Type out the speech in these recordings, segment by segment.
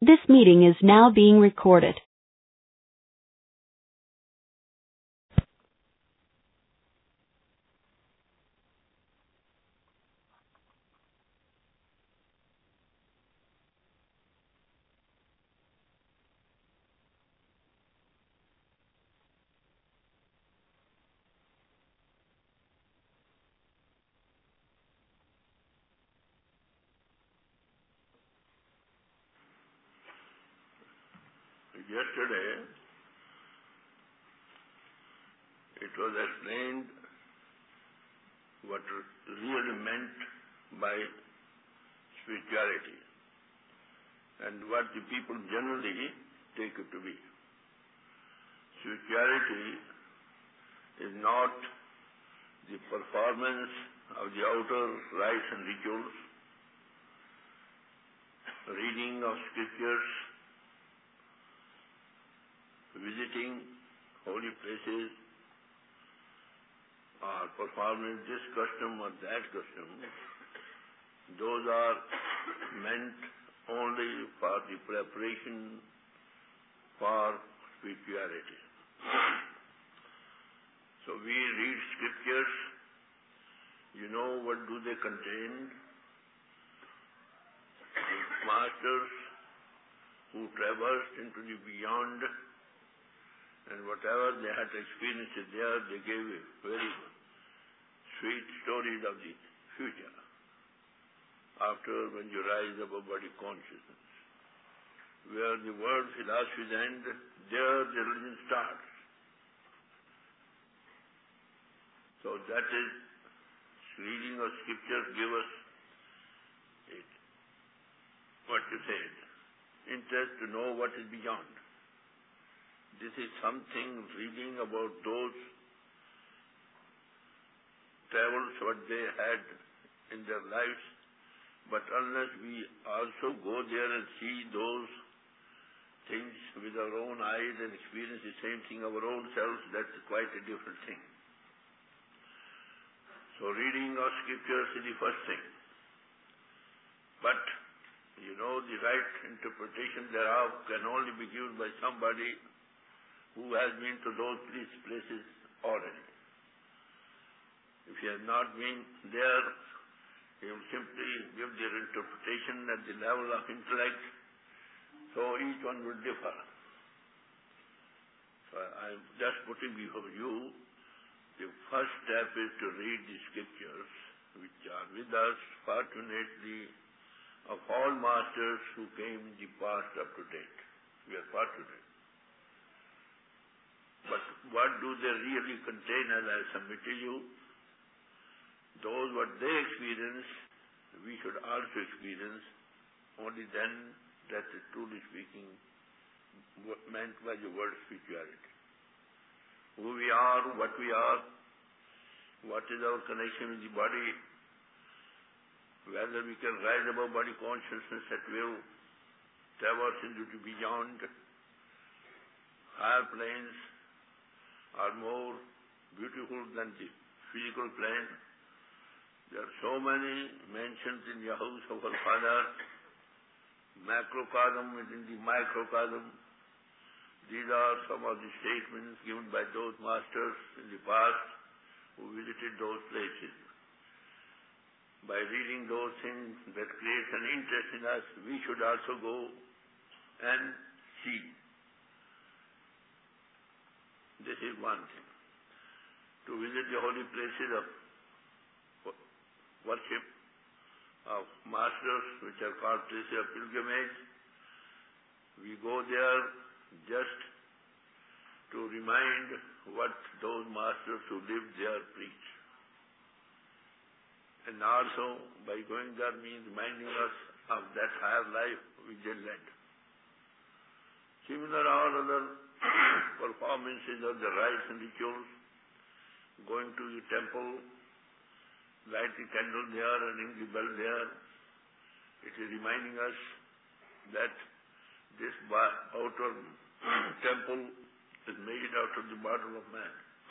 This meeting is now being recorded. Yesterday, it was explained what really meant by spirituality and what the people generally take it to be. Spirituality is not the performance of the outer rites and rituals, reading of scriptures, visiting holy places, or performing this custom or that custom. Those are meant only for the preparation for spirituality. So we read scriptures, you know what do they contain? The masters who traversed into the beyond, and whatever they had experienced there, they gave very sweet stories of the future. After when you rise above body consciousness, where the world philosophies end, there the religion starts. So that is, reading of scriptures give us it, what you said, interest to know what is beyond. This is something reading about those travels, what they had in their lives, but unless we also go there and see those things with our own eyes and experience the same thing our own selves, that's quite a different thing. So reading of scriptures is the first thing. But, you know, the right interpretation thereof can only be given by somebody who has been to those places already. If he has not been there, he will simply give their interpretation at the level of intellect, so each one will differ. So I am just putting before you, the first step is to read the scriptures, which are with us, fortunately, of all masters who came in the past up to date. We are fortunate. But what do they really contain, as I submit to you? Those what they experience, we should also experience. Only then that is truly speaking what meant by the word spirituality. Who we are, what is our connection with the body, whether we can rise above body consciousness at will, traverse into the beyond, higher planes, are more beautiful than the physical plane. There are so many mentions in the house of our Father, macrocosm within the microcosm. These are some of the statements given by those masters in the past who visited those places. By reading those things that creates an interest in us, we should also go and see. This is one thing. To visit the holy places of worship of masters, which are called places of pilgrimage, we go there just to remind what those masters who lived there preach. And also, by going there means reminding us of that higher life which they led. Similar all other performances of the rites and rituals, going to the temple, light the candle there and ring the bell there. It is reminding us that this outer temple is made out of the bottom of man,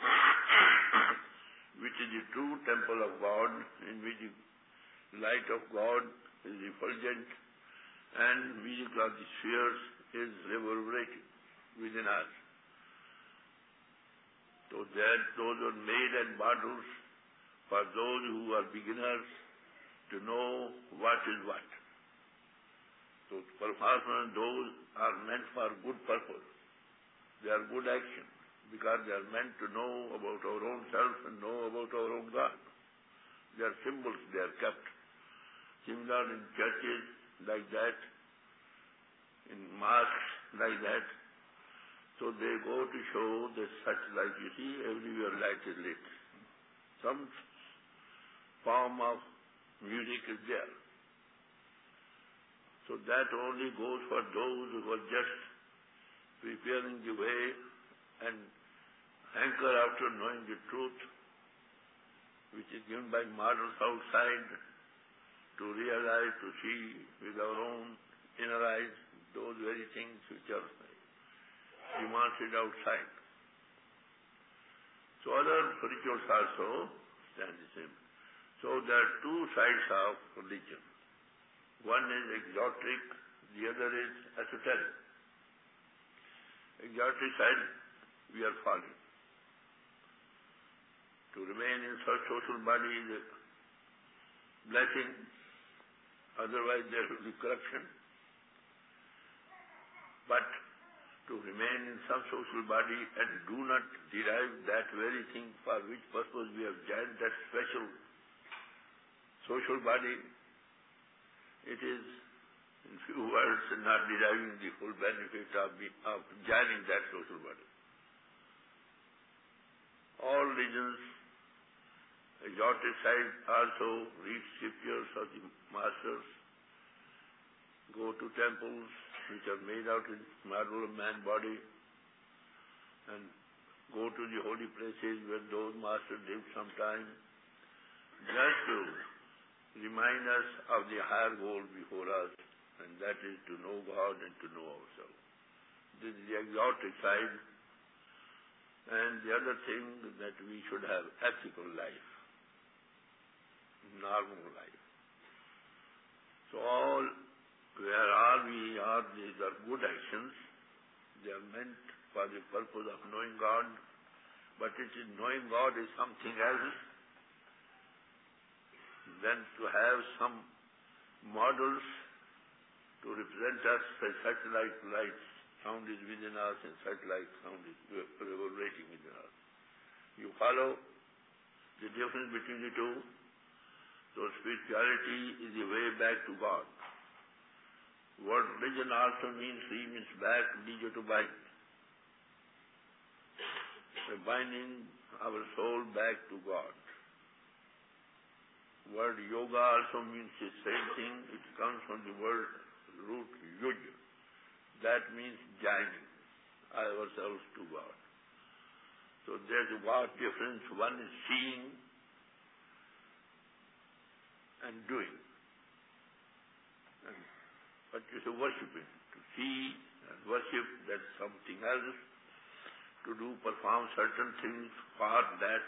which is the true temple of God, in which the light of God is effulgent and music of the spheres is reverberating within us. So that those are made and models for those who are beginners to know what is what. So performance, those are meant for good purpose. They are good action because they are meant to know about our own self and know about our own God. They are symbols, they are kept. Similar in churches like that, in mosques like that. So they go to show that such light, you see, everywhere light is lit. Some form of music is there. So that only goes for those who are just preparing the way and hanker after knowing the truth, which is given by models outside, to realize, to see with our own inner eyes those very things which are demonstrated outside. So other rituals also stand the same. So there are two sides of religion. One is exotic, the other is esoteric. Exotic side, we are falling. To remain in such social body is a blessing, otherwise there will be corruption. But to remain in some social body and do not derive that very thing for which purpose we have joined that special social body, it is, in few words, not deriving the full benefit of joining that social body. All religions, exotic side also read scriptures of the masters, go to temples which are made out in marble of man body, and go to the holy places where those masters lived sometime, just to remind us of the higher goal before us, and that is to know God and to know ourselves. This is the exotic side. And the other thing that we should have ethical life, normal life. So where all we are, these are good actions. They are meant for the purpose of knowing God, but it is knowing God is something else than to have some models to represent us as such like lights. Sound is within us and such like sound is reverberating within us. You follow the difference between the two? So spirituality is the way back to God. Word religion also means back, leisure to bind. By binding our soul back to God. Word yoga also means the same thing. It comes from the word root yuj. That means joining ourselves to God. So there's a vast difference. One is seeing and doing. But you say worshipping. To see and worship, that's something else. To perform certain things for that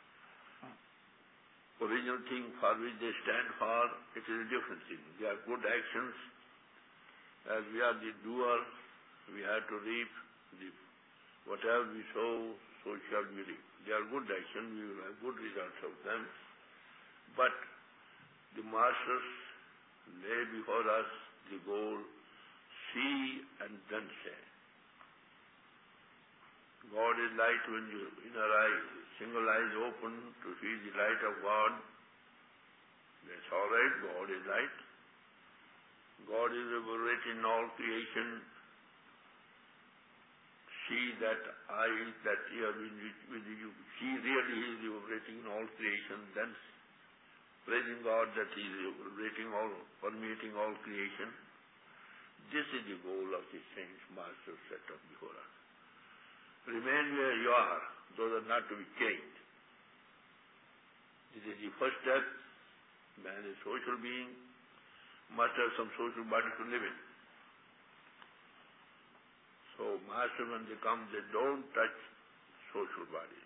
original thing for which they stand for, it is a different thing. They are good actions. As we are the doer, we have to reap whatever we sow, so shall we reap. They are good actions, we will have good results of them. But the masters lay before us the goal, see and then say. God is light. When your inner eye, single eye is open to see the light of God, that's all right, God is light. God is reverberating in all creation. See that eye, that ear with you. See really He is reverberating in all creation, then praising God that He is reverberating all, permeating all creation. This is the goal of the saints, masters set up before us. Remain where you are. Those are not to be changed. This is the first step. Man is a social being, must have some social body to live in. So masters, when they come, they don't touch social body.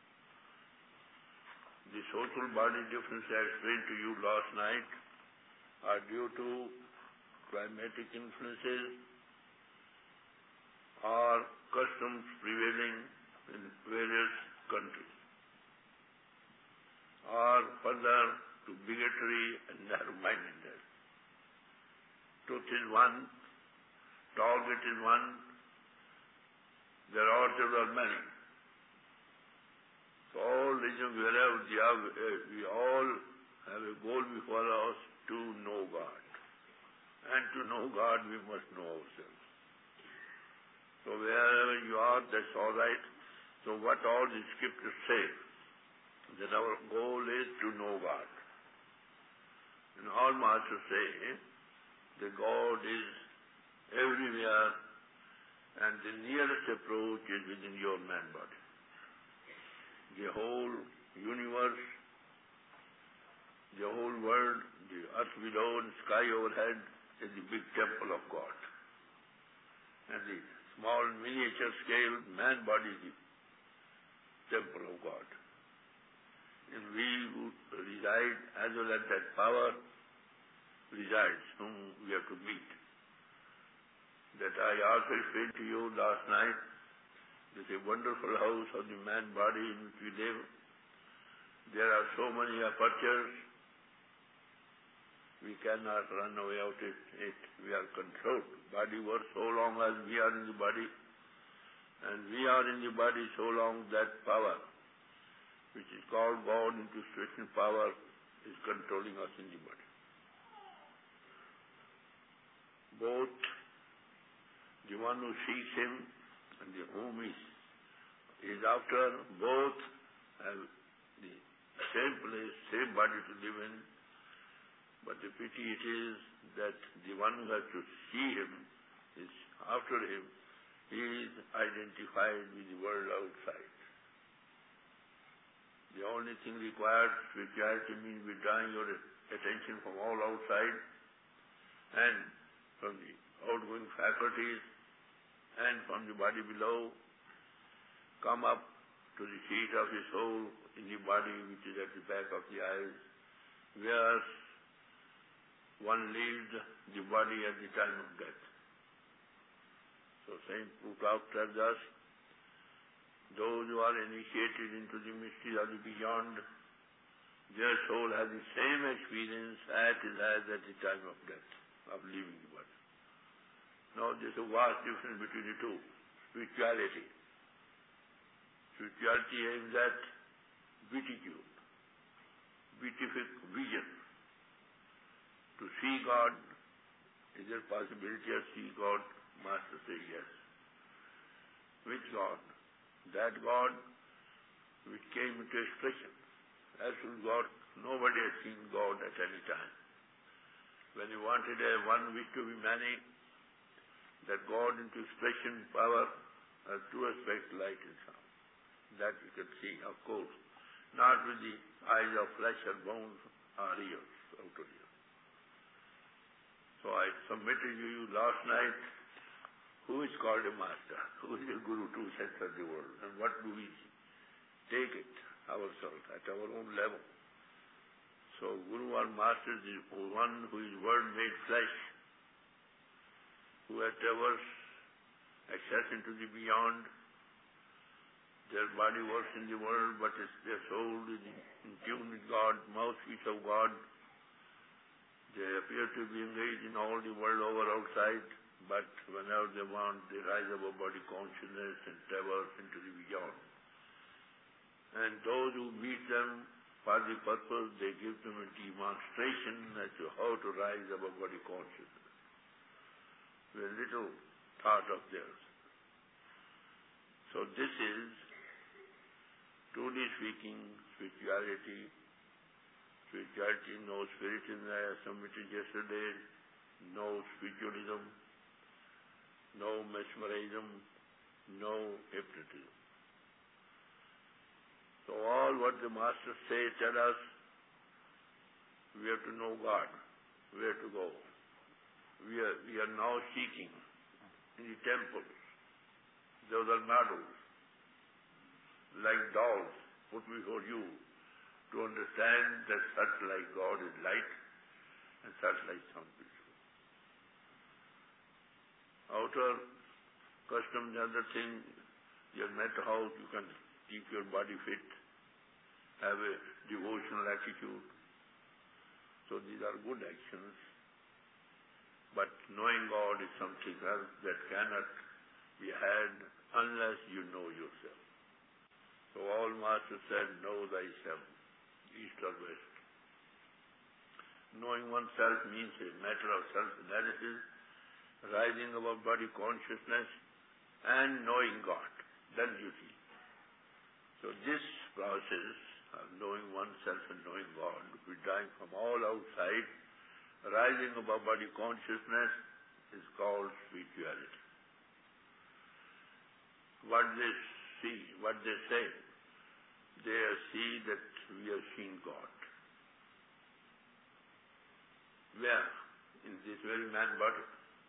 The social body difference I explained to you last night are due to climatic influences or customs prevailing in various countries, or further to bigotry and narrow-mindedness. Truth is one, target is one, their orders are many. So all religions, wherever they are, we all have a goal before us to know God. And to know God, we must know ourselves. So wherever you are, that's all right. So what all the scriptures say, that our goal is to know God. And all masters say that God is everywhere and the nearest approach is within your man body. The whole universe, the whole world, the earth below and sky overhead is the big temple of God. And the small miniature scale man body is the temple of God. And we who reside as well as that power resides, whom we have to meet. That I also explained to you last night, there's a wonderful house of the man body in which we live. There are so many apertures, we cannot run away out of it. We are controlled. Body works so long as we are in the body, and we are in the body so long that power, which is called God into situation power, is controlling us in the body. Both the one who seeks him and the whom he is after, both have the same place, same body to live in. But the pity it is that the one who has to see him is after him, he is identified with the world outside. The only thing required, spirituality means withdrawing your attention from all outside and from the outgoing faculties and from the body below, come up to the seat of the soul in the body which is at the back of the eyes, where one leaves the body at the time of death. So Saint Plutarch tells us, those who are initiated into the mystery of the beyond, their soul has the same experience as it has at the time of death, of leaving the body. Now there's a vast difference between the two. Spirituality. Spirituality aims at beatitude, beatific vision. To see God, is there possibility of see God? Master says yes. Which God? That God which came into expression. Absolute God, nobody has seen God at any time. When he wanted one wish to be many, that God into expression power has two aspects, light and sound. That we can see, of course, not with the eyes of flesh or bones or ears, outer ears. So I submitted to you last night, who is called a master, who is a guru to center the world, and what do we take it ourselves at our own level. So guru or master is one who is word made flesh, who has traversed access into the beyond. Their body works in the world, but their soul is in tune with God, mouthpiece of God. They appear to be engaged in all the world over outside, but whenever they want, they rise above body consciousness and traverse into the beyond. And those who meet them for the purpose, they give them a demonstration as to how to rise above body consciousness. With little thought of theirs. So this is, truly speaking, spirituality. Spirituality, no spiritism, as I submitted yesterday, no spiritualism, no mesmerism, no hypnotism. So all what the masters say, tell us, we have to know God, where to go. We are now seeking in the temples. Those are models, like dolls put before you, to understand that such like God is light and such like sound peaceful. outer customs and other things, no matter how you can keep your body fit, have a devotional attitude. So these are good actions. But knowing God is something else that cannot be had unless you know yourself. So all Masters said, know thyself, east or west. Knowing oneself means a matter of self-analysis, rising above body consciousness, and knowing God. Then you see. So this process of knowing oneself and knowing God, withdrawing from all outside, rising above body consciousness, is called spirituality. What they see, what they say, they see that we have seen God. Where? In this very man body.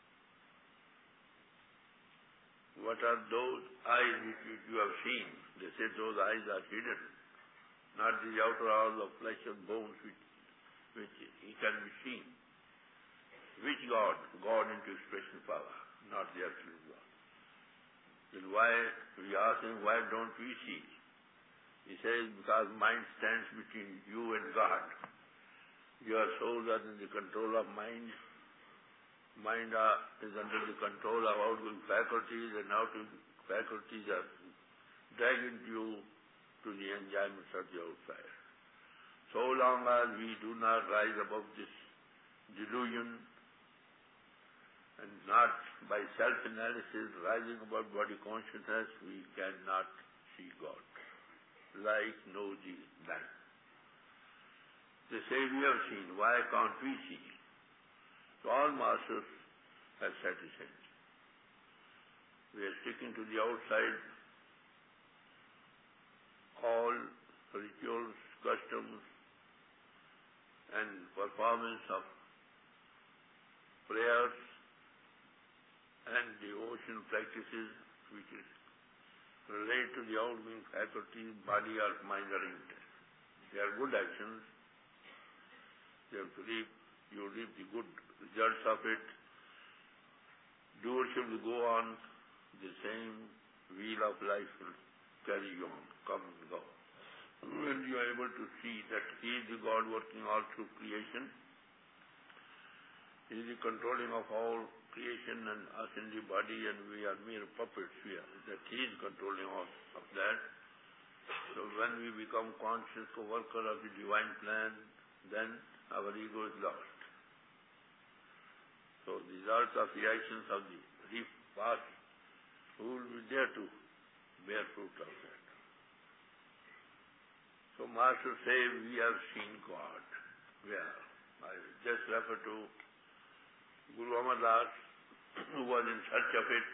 What are those eyes which you have seen? They say those eyes are hidden, not the outer all of flesh and bones which he can be seen. Which God? God into expression power, not the absolute God. Then why, we ask him, why don't we see? He says, because mind stands between you and God. Your souls are in the control of mind. Mind is under the control of outgoing faculties, and outgoing faculties are dragging you to the enjoyments of the outside. So long as we do not rise above this delusion, and not by self-analysis, rising above body consciousness, we cannot see God. Like no light. They say we have seen, why can't we see? So all Masters have said the same. We are sticking to the outside, all rituals, customs, and performance of prayers and devotion practices which relate to the outgoing faculties, body or mind or intent. They are good actions. You have to reap, you reap the good results of it. Doership will go on, the same wheel of life will carry on, come and go. When you are able to see that He is the God working all through creation, He is the controlling of all creation and us in the body, and we are mere puppets here, that He is controlling all of that. So when we become conscious co-worker of the divine plan, then our ego is lost. So the results of the actions of the past, who will be there to bear fruit of that? So Master say we have seen God. Where? I just refer to Guru Amar Das, who was in search of it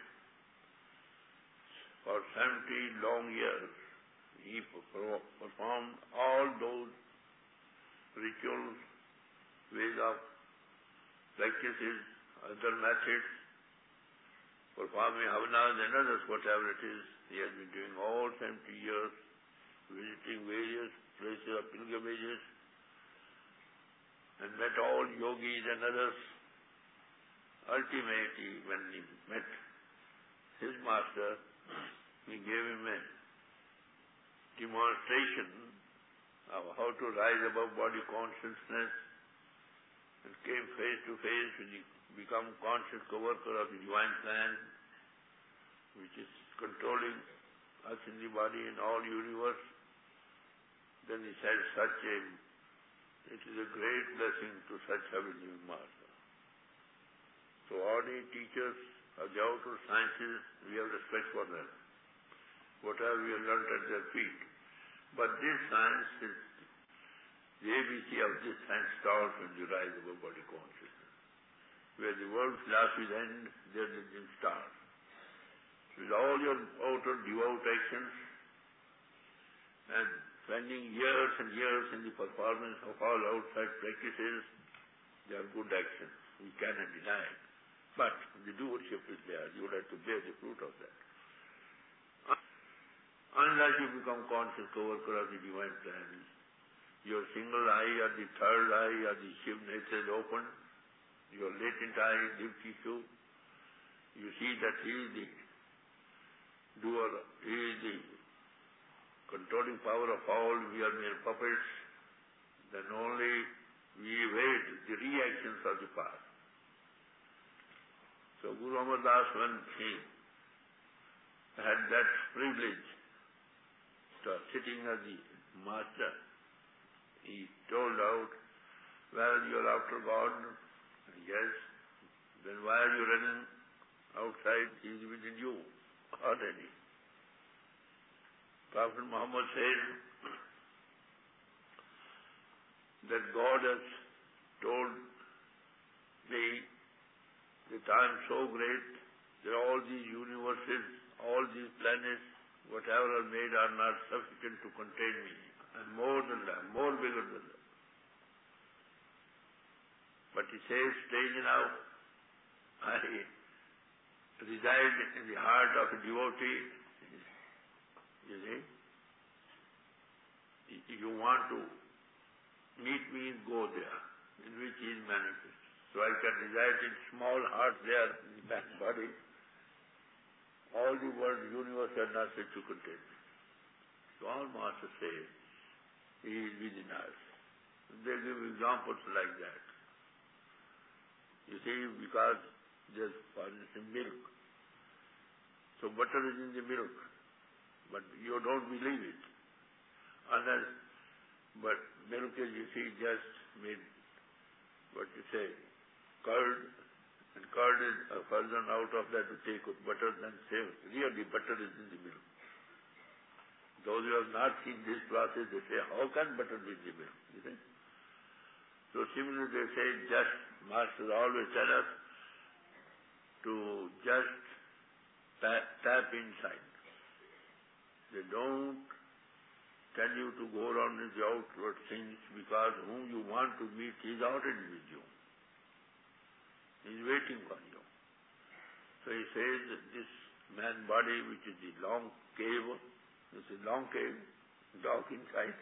for 70 long years. He performed all those rituals, ways of practices, other methods, performing havanas and others, whatever it is. He has been doing all 70 years, visiting various places of pilgrimages, and met all yogis and others. Ultimately, when he met his master, he gave him a demonstration of how to rise above body consciousness, and came face to face with the become conscious co-worker of the divine plan, which is controlling us in the body and all universe. Then he said, it is a great blessing to such heavenly master. So ordinary teachers of the outer sciences, we have respect for them, whatever we have learnt at their feet. But this science is, the ABC of this science starts when you rise above body consciousness. Where the world philosophies end, there the gym starts. With all your outer devout actions and spending years and years in the performance of all outside practices, they are good actions. We cannot deny it. But the doership is there. You would have to bear the fruit of that. Unless you become conscious co-worker of the divine plan, your single eye or the third eye or the Shiv nature is open, your latent eye, deep tissue, you see that he is the doer, he is the controlling power of all, we are mere puppets, then only we wait the reactions of the past. So Guru Amar Das, when he had that privilege of sitting as the master, he told out, well, you are after God. Yes. Then why are you running outside? He is within you already. Prophet Muhammad said that God has told me that I am so great that all these universes, all these planets, whatever are made are not sufficient to contain me. I am more than that, more bigger than that. But he says, strange enough, I reside in the heart of a devotee. You see? If you want to meet me, go there, in which he is manifest. So I can reside in small heart there, in the back body. All the world, universe are not said to contain me. So all masters say, he is within us. They give examples like that. You see, because there's, for instance, milk. So butter is in the milk, but you don't believe it. Unless, but milk is, you see, just made, what you say, curd, and curd is a version out of that to take with butter, then say, really butter is in the milk. Those who have not seen this process, they say, how can butter be in the milk? You think? So similarly, they say, just, masters always tell us to just tap inside. They don't tell you to go around with the outward things, because whom you want to meet is already with you. He is waiting for you. So he says that this man body, which is the long cave, it's a long cave, dark inside.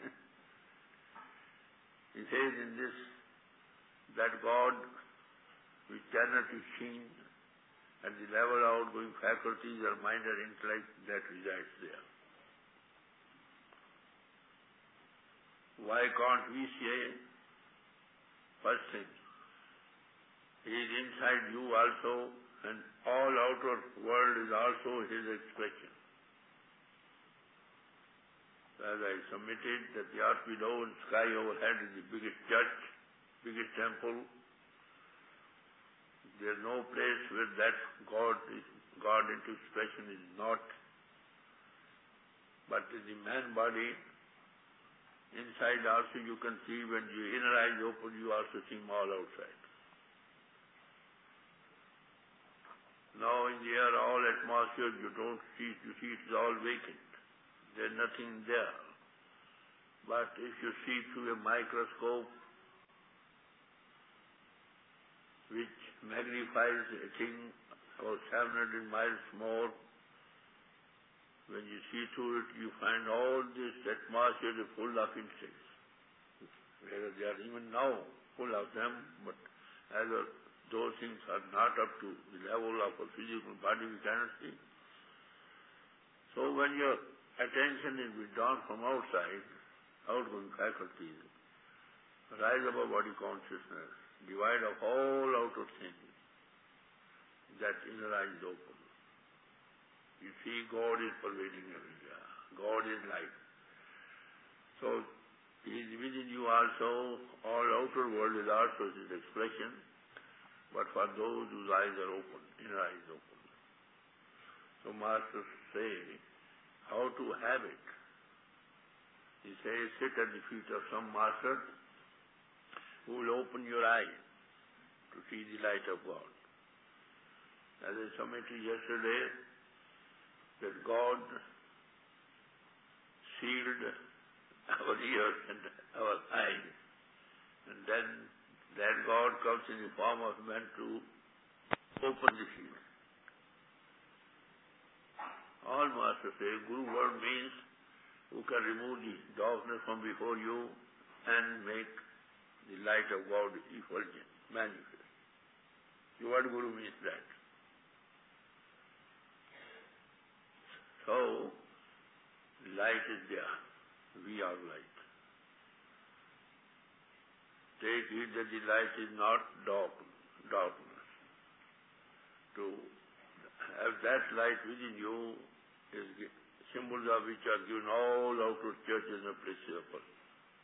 He says in this, that God, which cannot be seen, at the level of outgoing faculties or mind or intellect, that resides there. Why can't we say, first thing, he is inside you also, and all outer world is also his expression. As I submitted that the earth below and sky overhead is the biggest church, biggest temple. There is no place where that God into expression is not. But in the man body, inside also you can see, when your inner eyes open, you also see all outside. Now in the air, all atmosphere, you don't see it, you see it is all vacant. There is nothing there. But if you see through a microscope, which magnifies a thing about 700 miles more, when you see through it, you find all this atmosphere is full of insects. Whereas they are even now full of them, but as those things are not up to the level of a physical body, we cannot see. So when your attention is withdrawn from outside, outgoing faculties, rise above body consciousness, divide of all outer things, that inner eye is open. You see, God is pervading everywhere. God is light. So he is within you also. All outer world is also his expression. But for those whose eyes are open, inner eye is open. So masters say, how to have it? He says, sit at the feet of some master who will open your eye to see the light of God. As I submitted yesterday, that God sealed our ears and our eyes, and then that God comes in the form of man to open the seal. All masters say, Guru word means who can remove the darkness from before you and make the light of God effulgent, manifest. The word Guru means that. light is there. We are light. Take heed that the light is not darkness. To have that light within you is symbols of which are given all outward churches and places of us.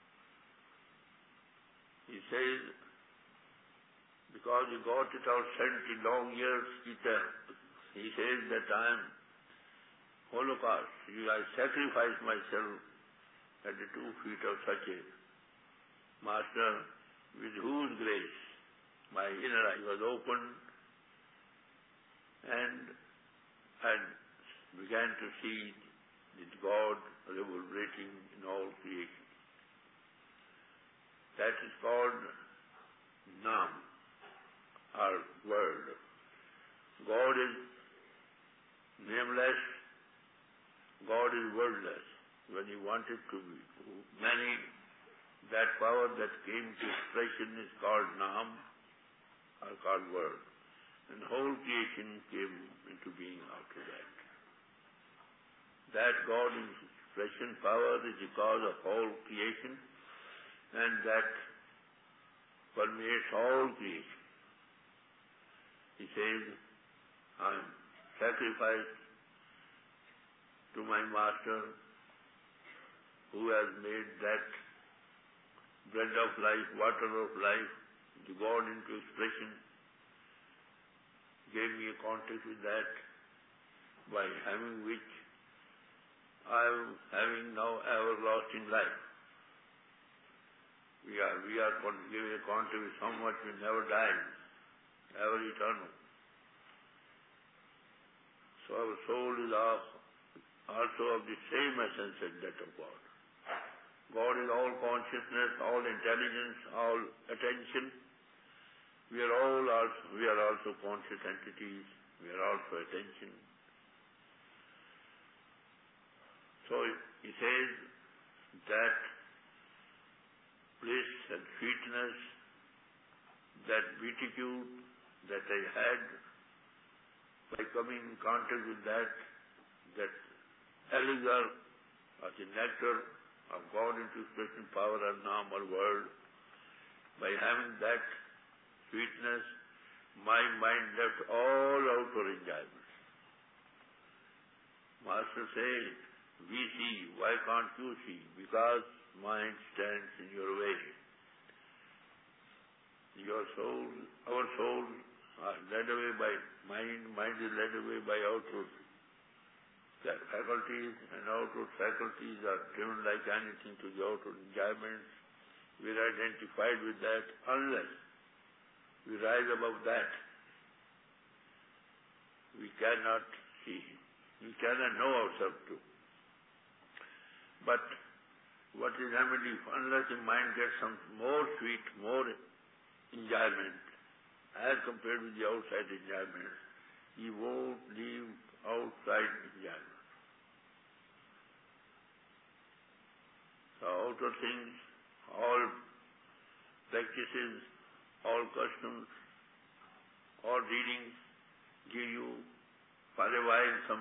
He says, because you got it out 70 long years, he says that I am Holocaust. I sacrificed myself at the 2 feet of such a master, with whose grace my inner eye was opened and I began to see that God reverberating in all creation. That is called Nam, or word. God is nameless, God is wordless. When He wanted to be many, that power that came to expression is called Nam, or called word. And the whole creation came into being out of that. That God is expression power is the cause of all creation, and that permeates all creation. He says, I am sacrificed to my Master who has made that bread of life, water of life, the God into expression, gave me a contact with that, by having which I am having now everlasting life. We are giving a contact with so much which never dies, ever eternal. So our soul is also of the same essence as that of God. God is all consciousness, all intelligence, all attention. We are also conscious entities. We are also attention. So he says that bliss and sweetness, that beatitude that I had by coming in contact with that elixir or the nectar of God into expression power or Nam or word, by having that sweetness, my mind left all outer enjoyments. Master says, we see, why can't you see? Because mind stands in your way. Your soul, our souls are led away by mind is led away by outward faculties, and outward faculties are driven like anything to the outward enjoyments. We are identified with that unless we rise above that. We cannot see. We cannot know ourselves too. But what is remedy? Unless the mind gets some more sweet, more enjoyment, as compared with the outside enjoyment, he won't leave outside enjoyment. So outer things, all practices, all customs, all readings give you for a while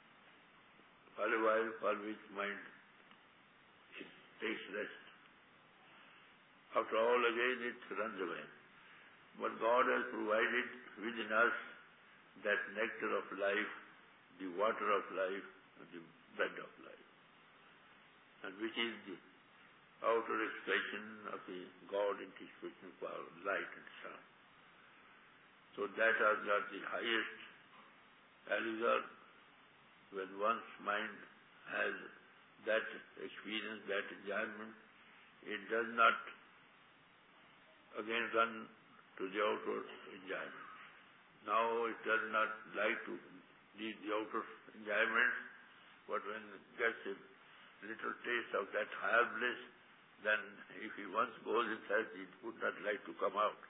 for which mind takes rest. After all, again it runs away. But God has provided within us that nectar of life, the water of life, and the bread of life, and which is the outer expression of the God into expression power, light and sun. So that are the highest elixir. When one's mind has that experience, that enjoyment, it does not again run to the outward enjoyment. Now it does not like to need the outer enjoyment, but when it gets a little taste of that higher bliss, then if he once goes inside, he would not like to come out.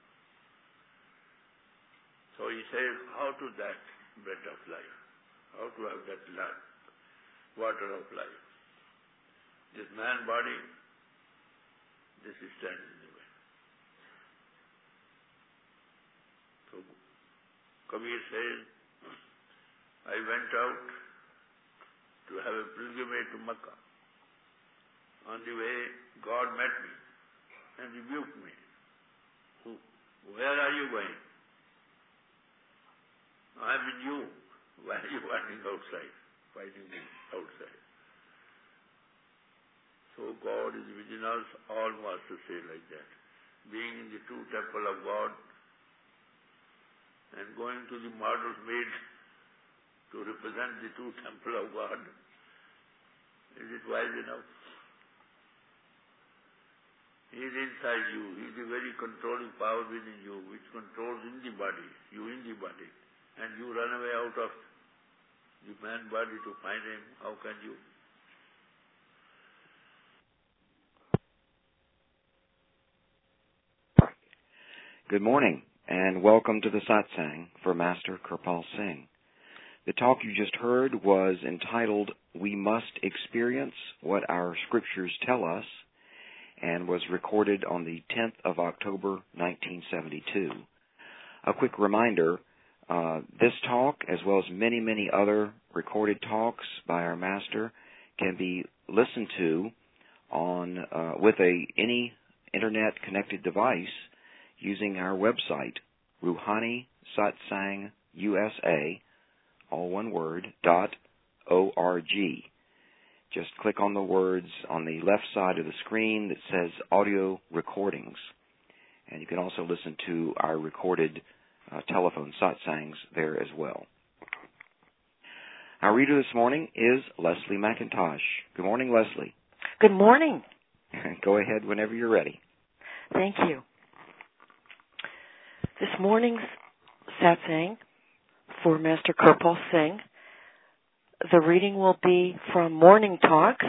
So he says, how to that bread of life? How to have that life, water of life? This man body, this is standing in the way. So Kabir says, I went out to have a pilgrimage to Makkah. On the way, God met me and rebuked me. Where are you going? I'm in you. Why are you running outside, fighting me outside? So God is within us, all masters say like that. Being in the true temple of God and going to the models made to represent the true temple of God, is it wise enough? He is inside you. He is the very controlling power within you, which controls in the body, you in the body. And you run away out of the man body to find him. How can you? Good morning, and welcome to the Satsang for Master Kirpal Singh. The talk you just heard was entitled, We Must Experience What Our Scriptures Tell Us, and was recorded on the 10th of October, 1972. A quick reminder, this talk, as well as many, many other recorded talks by our Master, can be listened to on with any Internet-connected device using our website, Ruhani Satsang USA, all one word, .org. Just click on the words on the left side of the screen that says Audio Recordings. And you can also listen to our recorded telephone satsangs there as well. Our reader this morning is Leslie McIntosh. Good morning, Leslie. Good morning. Go ahead whenever you're ready. Thank you. This morning's satsang for Master Kirpal Singh, the reading will be from Morning Talks,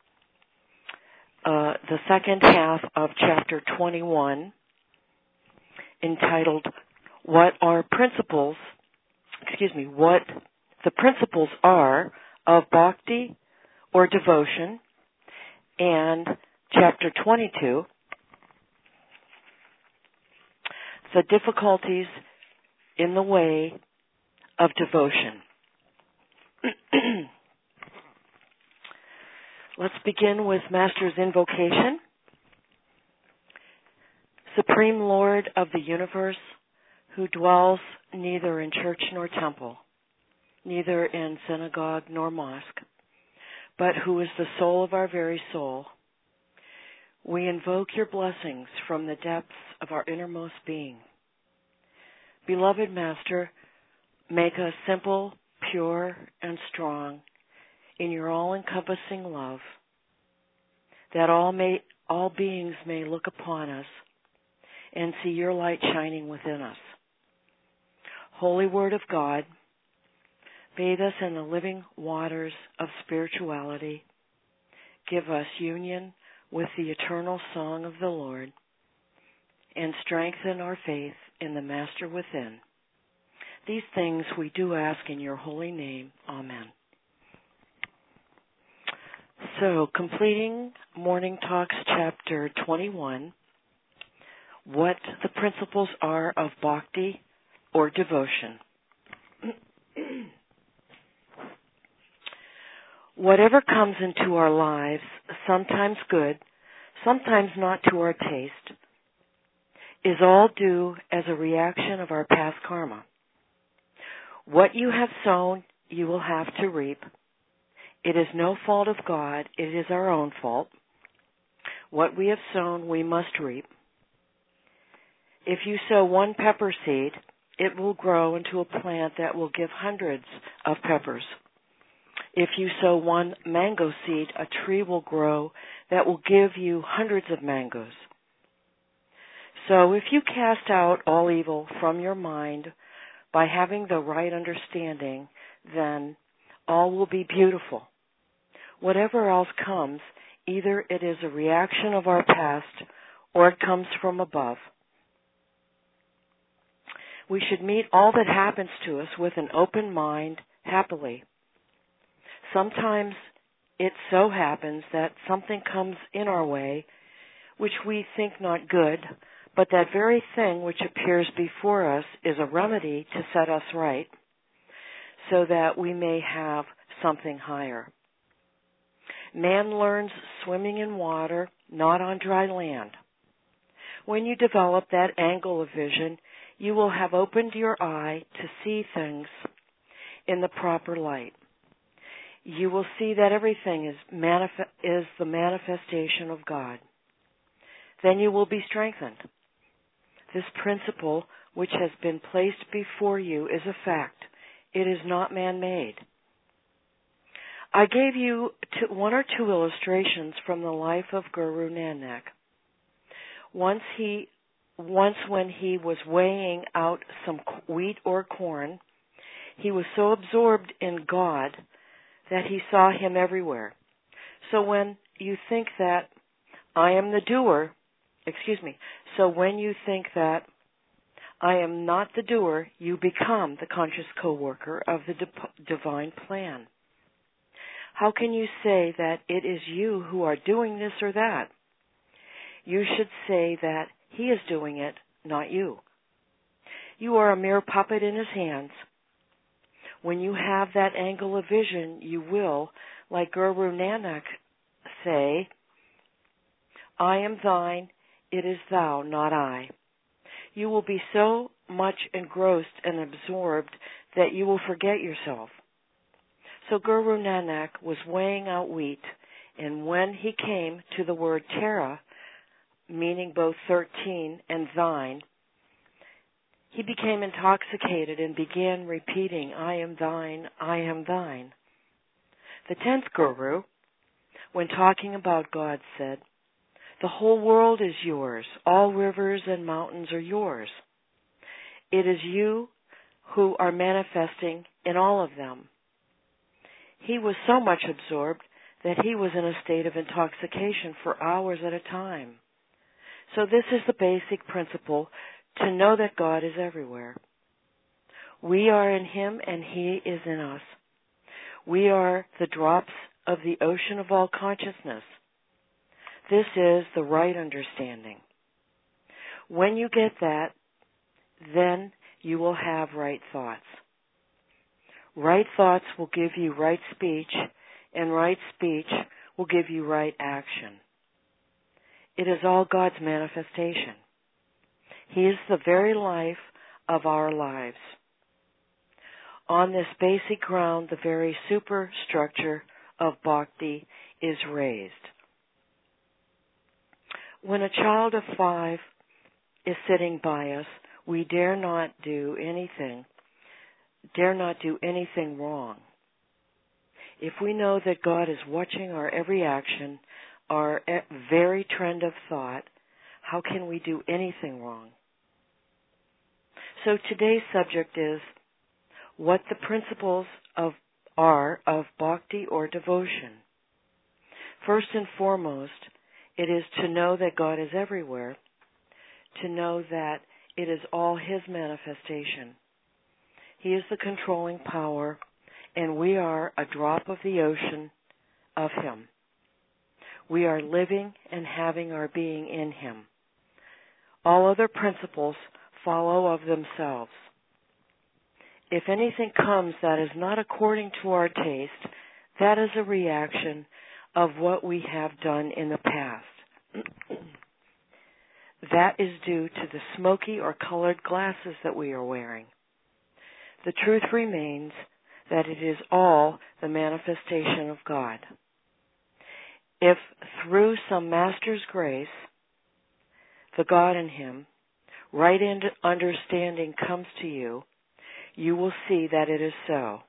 the second half of chapter 21, entitled what the principles are of bhakti or devotion, and chapter 22, the difficulties in the way of devotion. Let's begin with Master's invocation. Supreme Lord of the universe, who dwells neither in church nor temple, neither in synagogue nor mosque, but who is the soul of our very soul, we invoke your blessings from the depths of our innermost being. Beloved Master, make us simple, pure, and strong in your all-encompassing love, that all beings may look upon us and see your light shining within us. Holy Word of God, bathe us in the living waters of spirituality. Give us union with the eternal song of the Lord, and strengthen our faith in the Master within. These things we do ask in your holy name. Amen. So, completing Morning Talks chapter 21, what the principles are of bhakti or devotion. Whatever comes into our lives, sometimes good, sometimes not to our taste, is all due as a reaction of our past karma. What you have sown, you will have to reap. It is no fault of God, it is our own fault. What we have sown, we must reap. If you sow one pepper seed, it will grow into a plant that will give hundreds of peppers. If you sow one mango seed, a tree will grow that will give you hundreds of mangoes. So if you cast out all evil from your mind by having the right understanding, then all will be beautiful. Whatever else comes, either it is a reaction of our past or it comes from above. We should meet all that happens to us with an open mind, happily. Sometimes it so happens that something comes in our way which we think not good, but that very thing which appears before us is a remedy to set us right, so that we may have something higher. Man learns swimming in water, not on dry land. When you develop that angle of vision, you will have opened your eye to see things in the proper light. You will see that everything is the manifestation of God. Then you will be strengthened. This principle, which has been placed before you, is a fact. It is not man-made. I gave you one or two illustrations from the life of Guru Nanak. Once when he was weighing out some wheat or corn, he was so absorbed in God that he saw him everywhere. So when you think that when you think that I am not the doer, you become the conscious co-worker of the divine plan. How can you say that it is you who are doing this or that? You should say that he is doing it, not you. You are a mere puppet in his hands. When you have that angle of vision, you will, like Guru Nanak, say, I am thine, it is thou, not I. You will be so much engrossed and absorbed that you will forget yourself. So Guru Nanak was weighing out wheat, and when he came to the word Tara, meaning both 13 and thine, he became intoxicated and began repeating, I am thine, I am thine. The 10th Guru, when talking about God, said, the whole world is yours. All rivers and mountains are yours. It is you who are manifesting in all of them. He was so much absorbed that he was in a state of intoxication for hours at a time. So this is the basic principle, to know that God is everywhere. We are in him and he is in us. We are the drops of the ocean of all consciousness. This is the right understanding. When you get that, then you will have right thoughts. Right thoughts will give you right speech, and right speech will give you right action. It is all God's manifestation. He is the very life of our lives. On this basic ground, the very superstructure of bhakti is raised. When a child of 5 is sitting by us, we dare not do anything wrong. If we know that God is watching our every action, our very trend of thought, how can we do anything wrong? So today's subject is what the principles are of bhakti or devotion. First and foremost, it is to know that God is everywhere, to know that it is all his manifestation. He is the controlling power, and we are a drop of the ocean of him. We are living and having our being in him. All other principles follow of themselves. If anything comes that is not according to our taste, that is a reaction of what we have done in the past. That is due to the smoky or colored glasses that we are wearing. The truth remains that it is all the manifestation of God. If through some master's grace, the God in him, right understanding comes to you, you will see that it is so.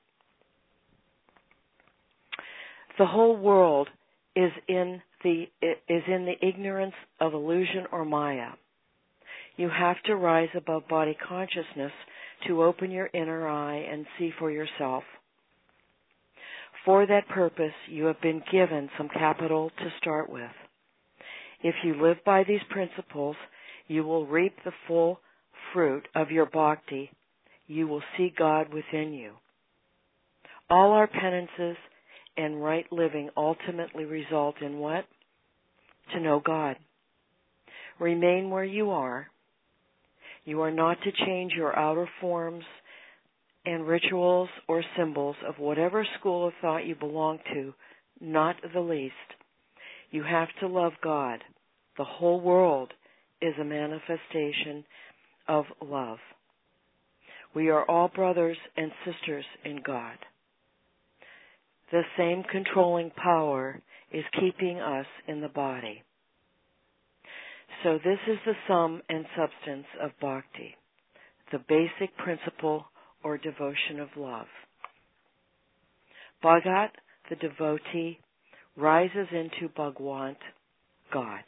The whole world is in the ignorance of illusion or maya. You have to rise above body consciousness to open your inner eye and see for yourself. For that purpose, you have been given some capital to start with. If you live by these principles, you will reap the full fruit of your bhakti. You will see God within you. All our penances and right living ultimately result in what? To know God. Remain where you are. You are not to change your outer forms and rituals or symbols of whatever school of thought you belong to. not the least. You have to love God. The whole world is a manifestation of love. We are all brothers and sisters in God. The same controlling power is keeping us in the body. So this is the sum and substance of bhakti, the basic principle or devotion of love. Bhagat, the devotee, rises into Bhagwant, God.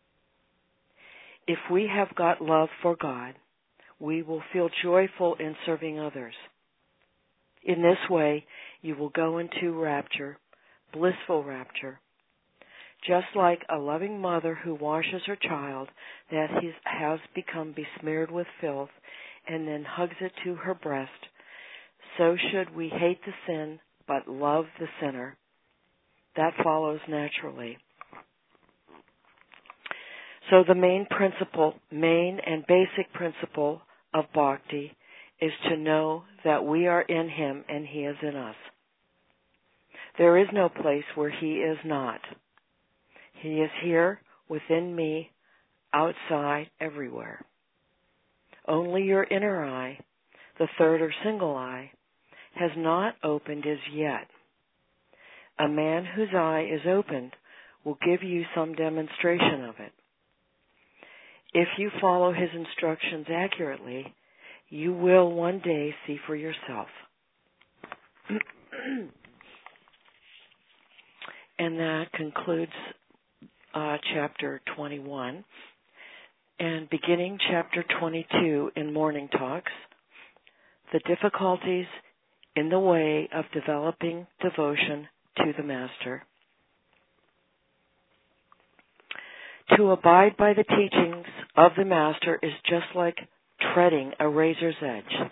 If we have got love for God, we will feel joyful in serving others. In this way, you will go into rapture, blissful rapture. Just like a loving mother who washes her child that has become besmeared with filth and then hugs it to her breast, so should we hate the sin but love the sinner. That follows naturally. So the main and basic principle of bhakti is to know that we are in Him and He is in us. There is no place where He is not. He is here, within me, outside, everywhere. Only your inner eye, the third or single eye, has not opened as yet. A man whose eye is opened will give you some demonstration of it. If you follow his instructions accurately, you will one day see for yourself. And that concludes chapter 21. And beginning chapter 22 in Morning Talks, the difficulties in the way of developing devotion to the Master. To abide by the teachings of the Master is just like treading a razor's edge.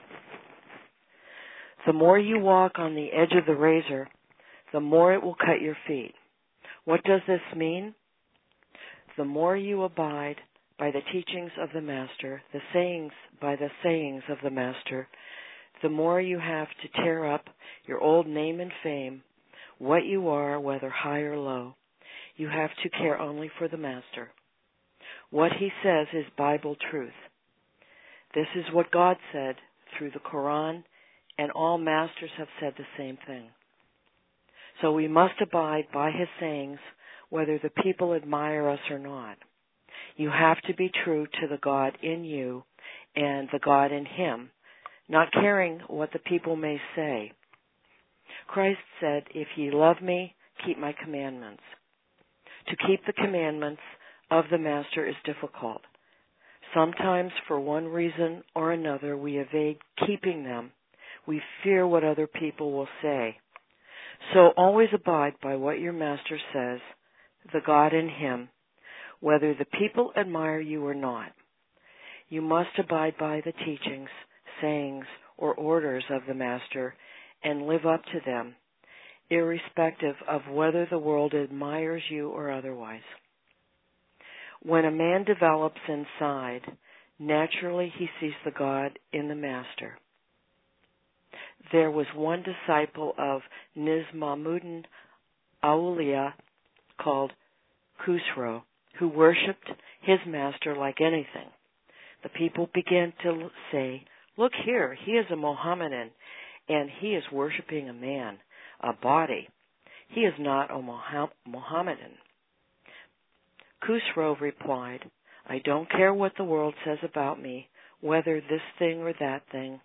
The more you walk on the edge of the razor, the more it will cut your feet. What does this mean? The more you abide by the teachings of the Master, the sayings of the Master, the more you have to tear up your old name and fame, what you are, whether high or low. You have to care only for the Master. What he says is Bible truth. This is what God said through the Quran, and all masters have said the same thing. So we must abide by his sayings, whether the people admire us or not. You have to be true to the God in you and the God in him, not caring what the people may say. Christ said, "If ye love me, keep my commandments." To keep the commandments of the Master is difficult. Sometimes, for one reason or another, we evade keeping them. We fear what other people will say. So always abide by what your Master says, the God in him, whether the people admire you or not. You must abide by the teachings, sayings, or orders of the Master and live up to them, irrespective of whether the world admires you or otherwise. When a man develops inside, naturally he sees the God in the Master. There was one disciple of Nizmamuddin Auliya called Khusro, who worshipped his Master like anything. The people began to say, "Look here, he is a Mohammedan, and he is worshipping a man, a body. He is not a Mohammedan." Khusro replied, "I don't care what the world says about me, whether this or that thing.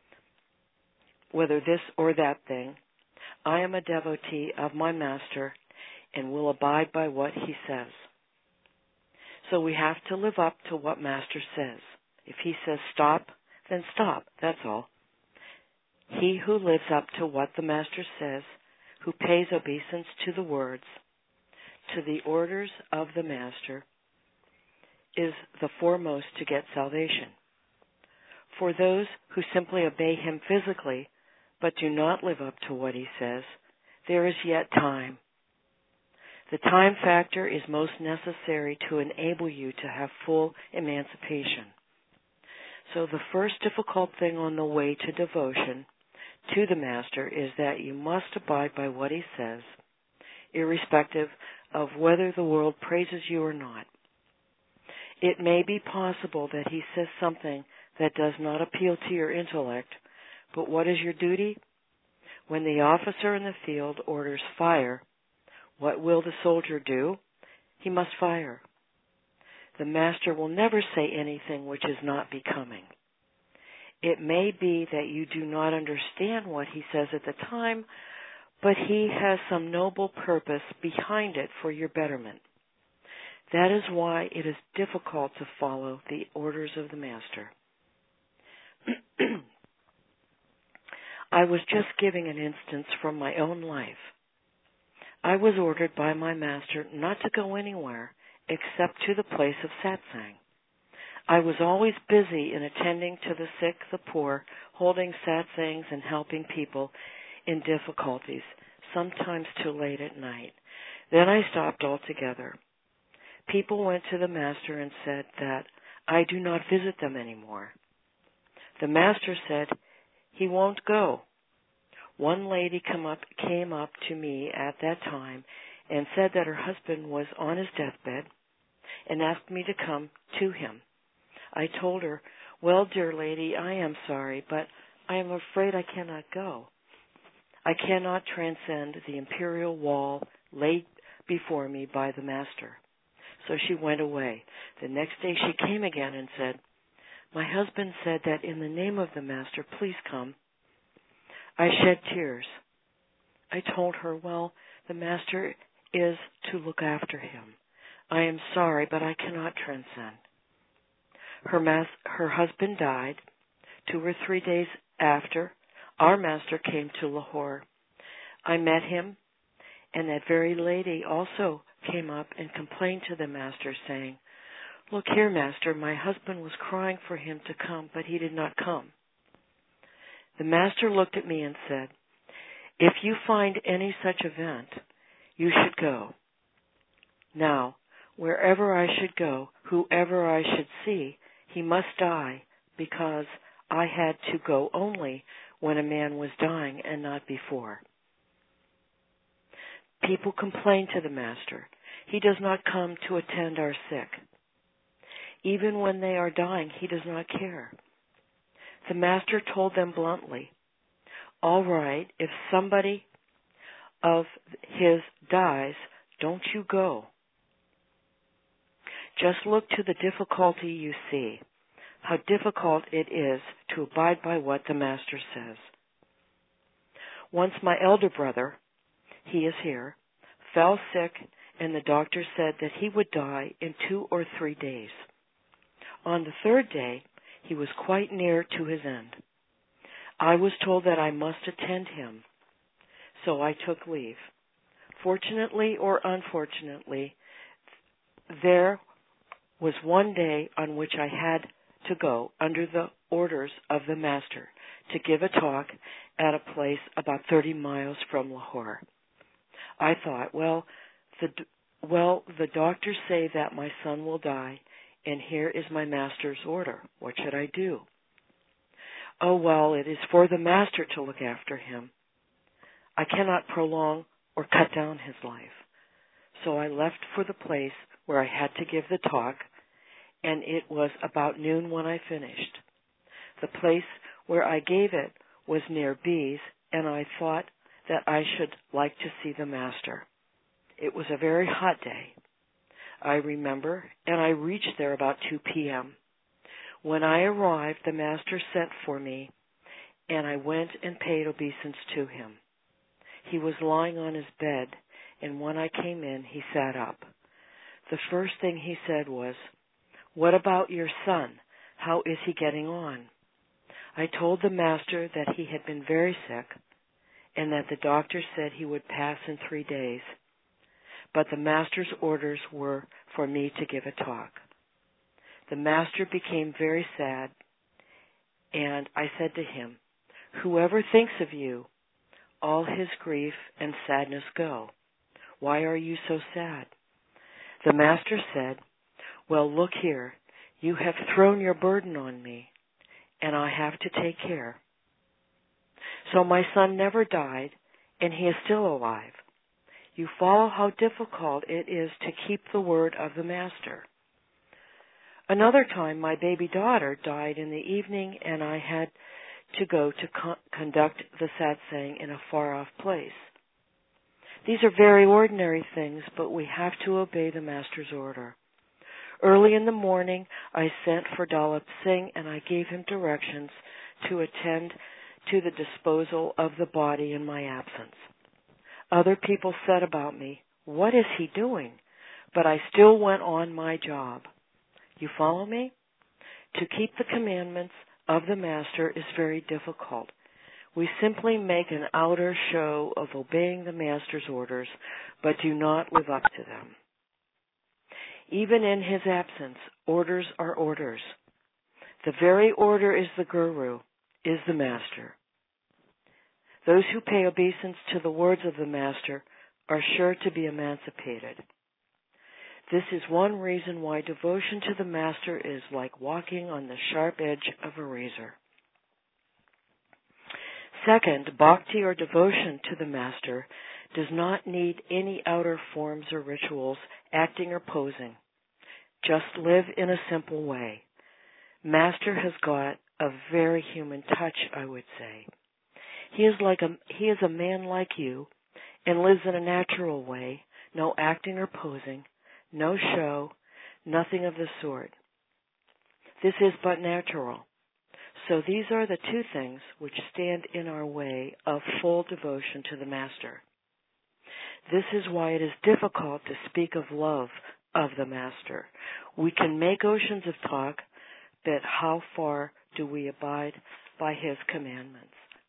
I am a devotee of my Master and will abide by what he says." So we have to live up to what Master says. If he says stop, then stop, that's all. He who lives up to what the Master says, who pays obeisance to the words, to the orders of the Master, is the foremost to get salvation. For those who simply obey him physically, but do not live up to what he says, there is yet time. The time factor is most necessary to enable you to have full emancipation. So the first difficult thing on the way to devotion to the Master is that you must abide by what he says. irrespective of whether the world praises you or not. It may be possible that he says something that does not appeal to your intellect, but what is your duty? When the officer in the field orders fire, what will the soldier do? He must fire. The master will never say anything which is not becoming. It may be that you do not understand what he says at the time, but he has some noble purpose behind it for your betterment. That is why it is difficult to follow the orders of the master. I was just giving an instance from my own life. I was ordered by my master not to go anywhere except to the place of satsang. I was always busy in attending to the sick, the poor, holding satsangs and helping people in difficulties, sometimes too late at night. Then I stopped altogether. People went to the master and said that I do not visit them anymore. The master said he won't go. One lady came up to me at that time and said that her husband was on his deathbed and asked me to come to him. I told her, well, dear lady, I am sorry, but I am afraid I cannot go. I cannot transcend the imperial wall laid before me by the master. So she went away. The next day she came again and said, my husband said that in the name of the master, please come. I shed tears. I told her, well, the master is to look after him. I am sorry, but I cannot transcend. Her husband died. 2 or 3 days after, our master came to Lahore. I met him, and that very lady also came up and complained to the master, saying, look here, master, my husband was crying for him to come, but he did not come. The master looked at me and said, if you find any such event, you should go. Now, wherever I should go, whoever I should see, he must die, because I had to go only when a man was dying and not before. People complain to the master. He does not come to attend our sick. Even when they are dying, he does not care. The master told them bluntly, all right, if somebody of his dies, don't you go. Just look to the difficulty you see, how difficult it is to abide by what the master says. Once my elder brother, he is here, fell sick, and the doctor said that he would die in 2 or 3 days. On the 3rd day, he was quite near to his end. I was told that I must attend him, so I took leave. Fortunately or unfortunately, there was one day on which I had to go under the orders of the master to give a talk at a place about 30 miles from Lahore. I thought, well, the doctors say that my son will die, and here is my master's order. What should I do? Oh, well, it is for the master to look after him. I cannot prolong or cut down his life. So I left for the place where I had to give the talk, and it was about noon when I finished. The place where I gave it was near B's, and I thought that I should like to see the master. It was a very hot day, I remember, and I reached there about 2 p.m. When I arrived, the master sent for me, and I went and paid obeisance to him. He was lying on his bed, and when I came in, he sat up. The first thing he said was, what about your son? How is he getting on? I told the master that he had been very sick, and that the doctor said he would pass in 3 days. But the master's orders were for me to give a talk. The master became very sad, and I said to him, whoever thinks of you, all his grief and sadness go. Why are you so sad? The master said, well, look here, you have thrown your burden on me, and I have to take care. So my son never died, and he is still alive. you follow how difficult it is to keep the word of the Master. Another time, my baby daughter died in the evening, and I had to go to conduct the satsang in a far-off place. These are very ordinary things, but we have to obey the Master's order. Early in the morning, I sent for Dalip Singh, and I gave him directions to attend to the disposal of the body in my absence. Other people said about me, "What is he doing?" But I still went on my job. You follow me? To keep the commandments of the Master is very difficult. We simply make an outer show of obeying the Master's orders, but do not live up to them. Even in his absence, orders are orders. The very order is the Guru, is the Master. Those who pay obeisance to the words of the Master are sure to be emancipated. This is one reason why devotion to the Master is like walking on the sharp edge of a razor. Second, bhakti or devotion to the Master does not need any outer forms or rituals, acting or posing. Just live in a simple way. Master has got a very human touch, I would say. He is a man like you and lives in a natural way, no acting or posing, no show, nothing of the sort. This is but natural. So these are the two things which stand in our way of full devotion to the Master. This is why it is difficult to speak of love of the Master. We can make oceans of talk, but how far do we abide by his commandments?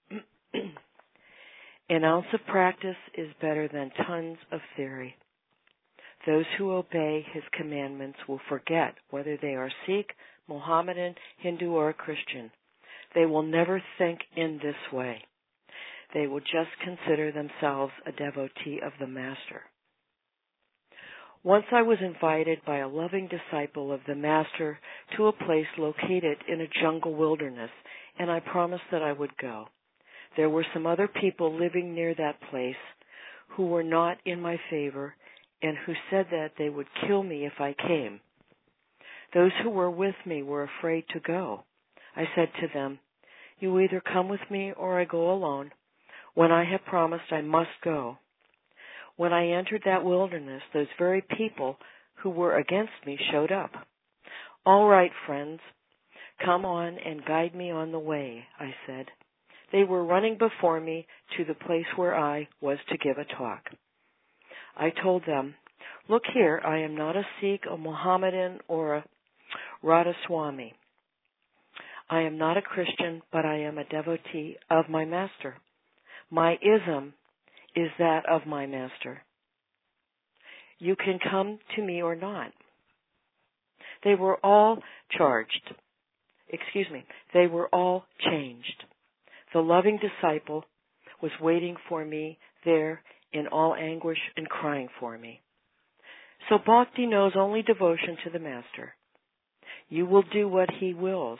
An ounce of practice is better than tons of theory. Those who obey his commandments will forget whether they are Sikh, Mohammedan, Hindu, or Christian. They will never think in this way. They will just consider themselves a devotee of the Master. Once I was invited by a loving disciple of the Master to a place located in a jungle wilderness, and I promised that I would go. There were some other people living near that place who were not in my favor and who said that they would kill me if I came. Those who were with me were afraid to go. I said to them, "You either come with me or I go alone. When I have promised, I must go." When I entered that wilderness, those very people who were against me showed up. "All right, friends, come on and guide me on the way," I said. They were running before me to the place where I was to give a talk. I told them, "Look here, I am not a Sikh, a Mohammedan, or a Radhaswami. I am not a Christian, but I am a devotee of my Master. My ism is that of my Master. You can come to me or not." They were all They were all changed. The loving disciple was waiting for me there in all anguish and crying for me. So bhakti knows only devotion to the Master. You will do what he wills.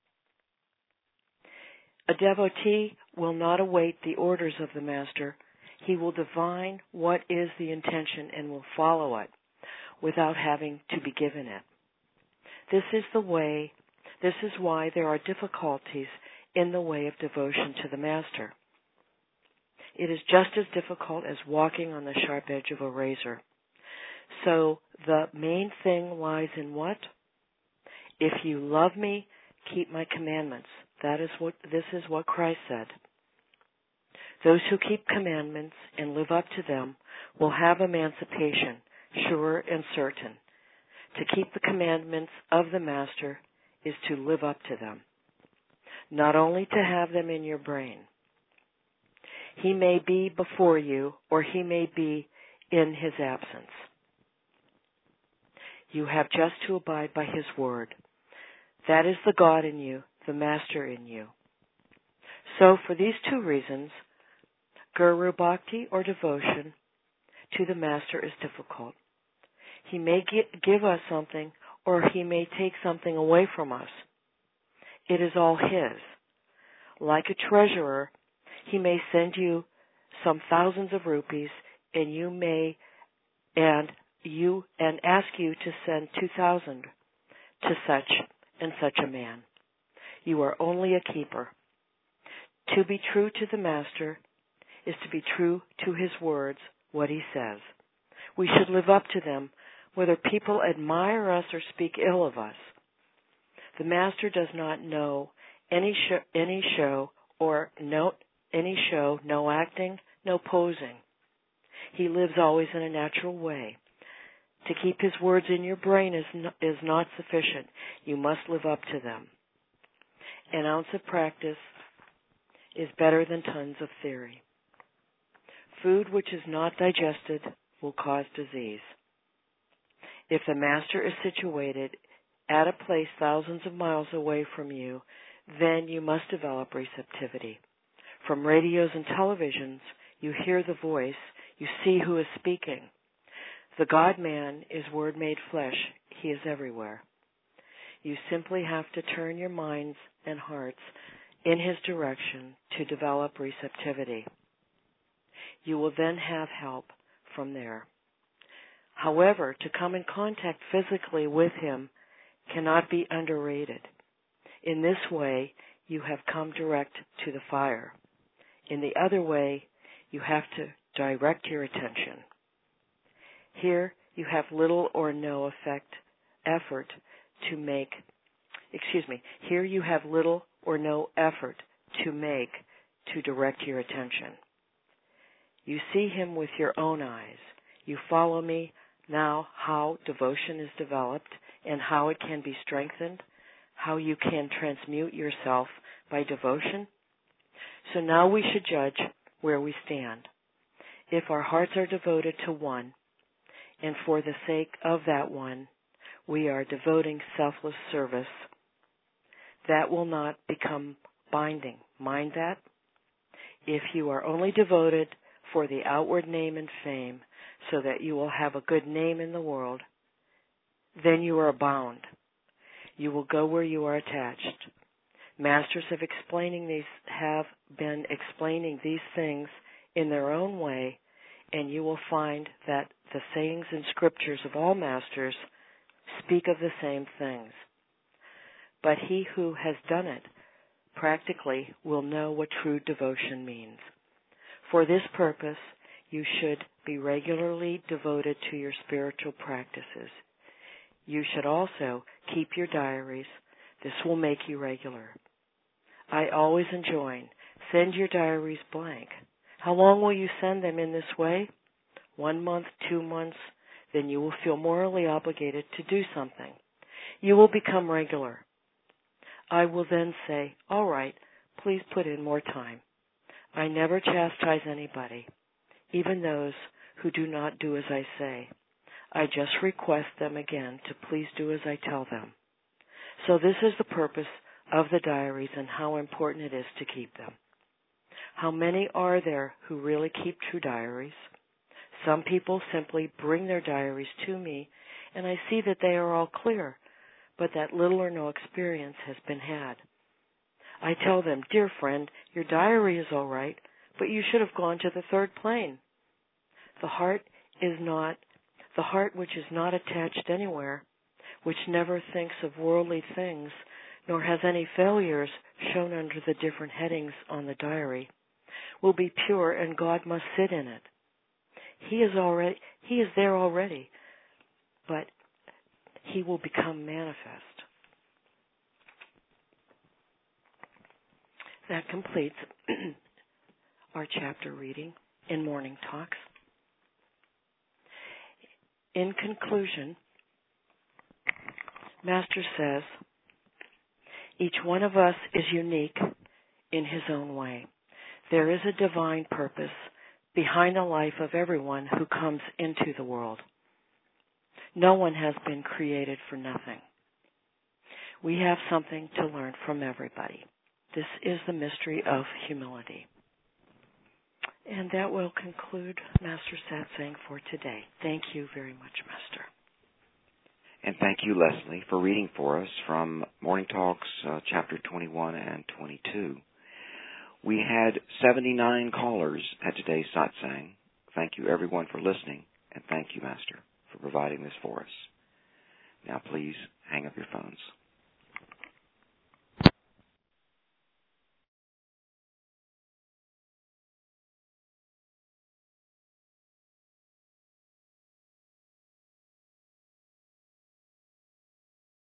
A devotee will not await the orders of the Master. He will divine what is the intention and will follow it without having to be given it. This is why there are difficulties in the way of devotion to the Master. It is just as difficult as walking on the sharp edge of a razor. So the main thing lies in what? If you love me, keep my commandments. This is what Christ said. Those who keep commandments and live up to them will have emancipation, sure and certain. To keep the commandments of the Master is to live up to them, not only to have them in your brain. He may be before you, or he may be in his absence. You have just to abide by his word. That is the God in you, the Master in you. So for these two reasons, Guru Bhakti or devotion to the Master is difficult. He may give us something, or he may take something away from us. It is all his. Like a treasurer, he may send you some thousands of rupees and ask you to send 2,000 to such and such a man. You are only a keeper. To be true to the Master is to be true to his words, what he says. We should live up to them, whether people admire us or speak ill of us. The Master does not know any show, no acting, no posing. He lives always in a natural way. To keep his words in your brain is not sufficient. You must live up to them. An ounce of practice is better than tons of theory. Food which is not digested will cause disease. If the Master is situated at a place thousands of miles away from you, then you must develop receptivity. From radios and televisions, you hear the voice, you see who is speaking. The God-man is Word made flesh. He is everywhere. You simply have to turn your minds and hearts in his direction to develop receptivity. You will then have help from there. However, to come in contact physically with him cannot be underrated. In this way, you have come direct to the fire. In the other way, you have to direct your attention. Here, you have little or no effort to make to direct your attention. You see him with your own eyes. You follow me now how devotion is developed and how it can be strengthened, how you can transmute yourself by devotion. So now we should judge where we stand. If our hearts are devoted to one, and for the sake of that one, we are devoting selfless service, that will not become binding. Mind that? If you are only devoted for the outward name and fame, so that you will have a good name in the world, then you are bound. You will go where you are attached. Masters have been explaining these things in their own way, and you will find that the sayings and scriptures of all masters speak of the same things. But he who has done it practically will know what true devotion means. For this purpose, you should be regularly devoted to your spiritual practices. You should also keep your diaries. This will make you regular. I always enjoin, send your diaries blank. How long will you send them in this way? 1 month, 2 months, then you will feel morally obligated to do something. You will become regular. I will then say, all right, please put in more time. I never chastise anybody, even those who do not do as I say. I just request them again to please do as I tell them. So this is the purpose of the diaries and how important it is to keep them. How many are there who really keep true diaries? Some people simply bring their diaries to me, and I see that they are all clear, but that little or no experience has been had. I tell them, dear friend, your diary is all right, but you should have gone to the third plane. The heart which is not attached anywhere, which never thinks of worldly things, nor has any failures shown under the different headings on the diary, will be pure, and God must sit in it. He is there already, but he will become manifest. That completes our chapter reading in Morning Talks. In conclusion, Master says, each one of us is unique in his own way. There is a divine purpose behind the life of everyone who comes into the world. No one has been created for nothing. We have something to learn from everybody. This is the mystery of humility. And that will conclude Master Satsang for today. Thank you very much, Master. And thank you, Leslie, for reading for us from Morning Talks, Chapter 21 and 22. We had 79 callers at today's satsang, thank you everyone for listening, and thank you, Master, for providing this for us. Now please hang up your phones.